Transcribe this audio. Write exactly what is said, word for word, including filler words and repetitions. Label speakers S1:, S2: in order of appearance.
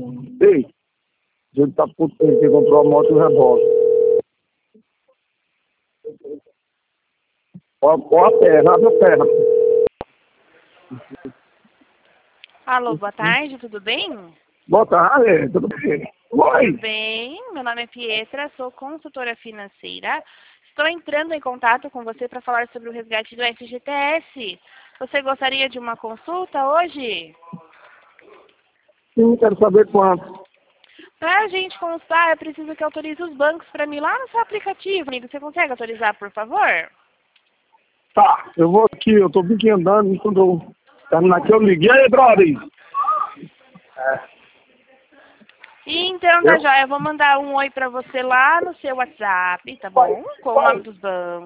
S1: Ei, a gente tá puto porque ele comprou a moto e o revólver. Ó, ó a terra, abre a terra.
S2: Alô, boa tarde, tudo bem?
S1: Boa tarde, tudo bem? Oi.
S2: Tudo bem, meu nome é Pietra, sou consultora financeira. Estou entrando em contato com você para falar sobre o resgate do F G T S. Você gostaria de uma consulta hoje?
S1: Sim, quero saber quanto.
S2: Para a gente constar, é preciso que autorize os bancos para mim lá no seu aplicativo, amigo. Você consegue autorizar, por favor?
S1: Tá, eu vou aqui, eu tô bem aqui andando, e quando eu terminar aqui eu liguei. E aí, brother?
S2: E então, tá
S1: Eu?
S2: joia, eu vou mandar um oi para você lá no seu WhatsApp, tá bom? Com o nome dos bancos.